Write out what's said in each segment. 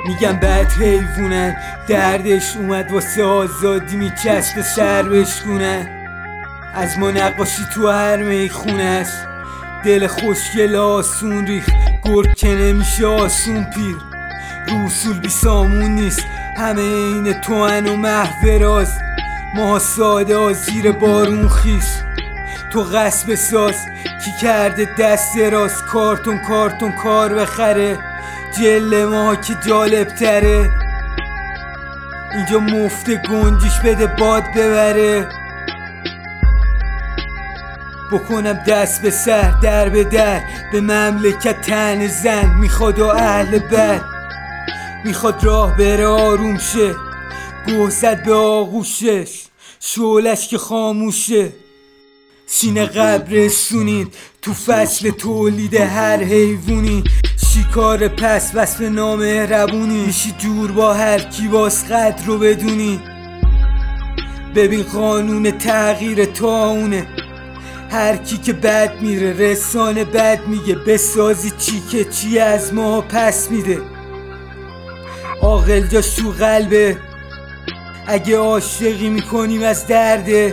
میگم بد حیوونن، دردش اومد واسه آزادی میچسب سر بشکونن. از ما نقاشی تو هر میخونه است، دل خوشگل آسون ریخت، گرگ که نمیشه آسون پیر. رو اصول بی سامون نیست، همه این توان و محو راز. ما ساده ها زیر بارون خیس، تو غصب ساز کی کرده دست راست. کارتون کار بخره، جل ما که جالب تره. اینجا مفت گنجیش بده باد ببره. بکنم دست به سر در به در، به مملکت تن زن. میخواد و اهل بد میخواد راه بره آروم شه. گوه زد به آغوشش شعلش که خاموشه. سینه قبرستونید تو فصل تولید هر حیوونی. شکار پس وصف نامهربونی، میشی جور با هر کی باز قدر رو بدونی. ببین قانون تغییر تا هر کی که بد میره رسانه بد میگه. بسازی چی که چی از ما پس میده. عاقل جاش تو قلبه، اگه عاشقی میکنیم از درده.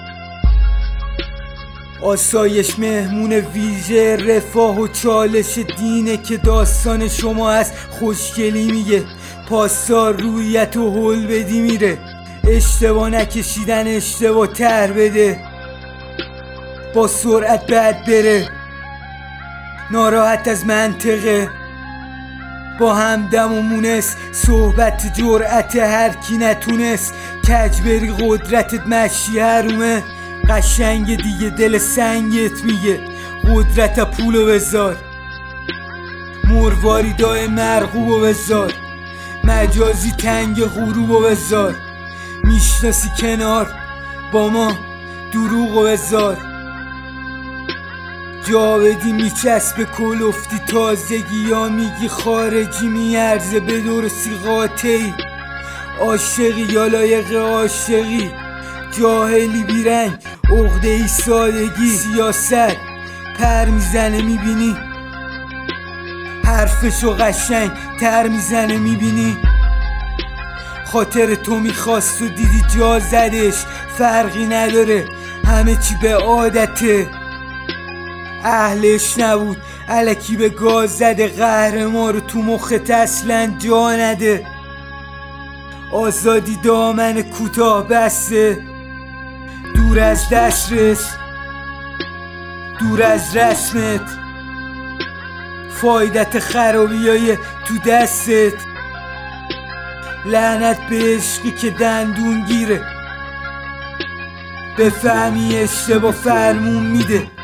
آسایش مهمون ویژه رفاه و چالش دینه که داستان شما از خوشگلی میگه. پاسدار رویت و هل بدی میره، اشتباه نکشیدن اشتباه تر بده. با سرعت بد بره، ناراحت از منطقه. با همدم و مونس صحبت جرأت هر کی نتونست. کج بری قدرتت مشی هرومه، قشنگ دیگه دل سنگت میگه. قدرت پولو بذار، مرواری دای مرغوبو بذار. مجازی تنگ غروبو بذار. میشناسی کنار با ما دروغو بذار. جا بدی میچسب کلفتی تازگی، یا میگی خارجی میارزه به درستی قاطعی. عاشقی یا لایق عاشقی، جاهلی بیرنگ عقده‌ای سادگی. سیاست پر میزنه میبینی، حرفشو قشنگ تر میزنه میبینی. خاطر تو میخواست و دیدی جا زدش. فرقی نداره همه چی به عادته. اهلش نبود الکی به گاز زده. قهر ما رو تو مخت اصلا جا نده. آزادی دامن کوتاه بسته، دور از دسترس، دور از رسمت. فایدت خرابیای تو دستت. لعنت به عشقی که دندون گیره، بفهمی اشتباه فرمون میده.